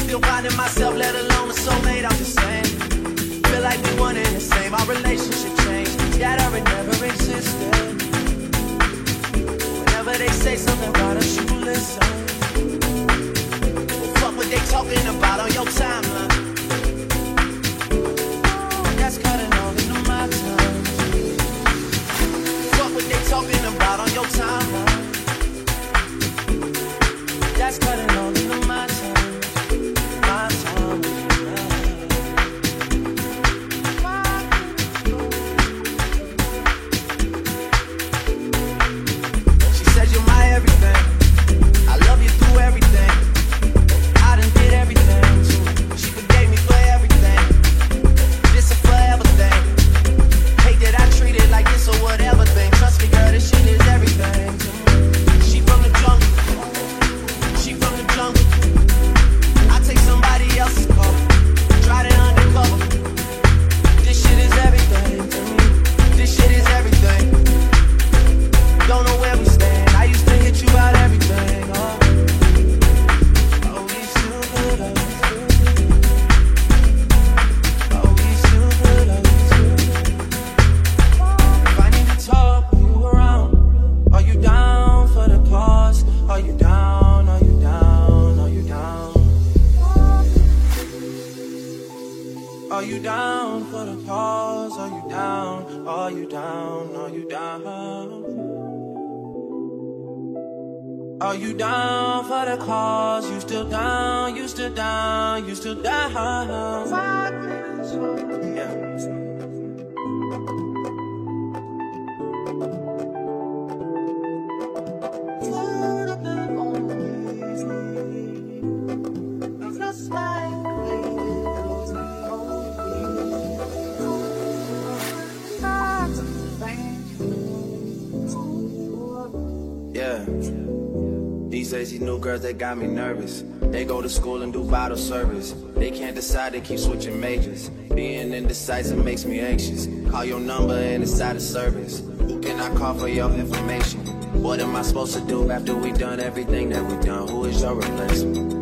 Still finding myself, let alone a soulmate, I'm just saying. Feel like we one and the same, our relationship changed. That or it never existed. Whenever they say something about us, you listen. Well, fuck what they talking about on your timeline. That's cutting all into my time. Fuck what they talking about on your timeline. That's cutting all into my time. My time. She says you're my everything. I love you through everything. I done did everything too. She forgave me for everything. This a forever thing. Hate that I treat it like this or whatever thing. Trust me, girl, this shit is everything to me. She from the jungle. She from the jungle. I take somebody else's car. Try it undercover. This shit is everything to me. This shit is everything. Don't know where we stand. I used to hit you about everything. Oh, we still good. Oh, we still good. If I need to talk, are you around? Are you down for the cause? Are you down? Are you down? Are you down? Are you down for the cause? Are you down? Are you down? Are you down? Are you down for the cause? You still down? You still down? You still down? Yeah. Yeah. These days, these new girls, they got me nervous. They go to school and do vital service. They can't decide, they keep switching majors. Being indecisive makes me anxious. Call your number and it's out of service. Who can I call for your information? What am I supposed to do after we done everything that we done? Who is your replacement?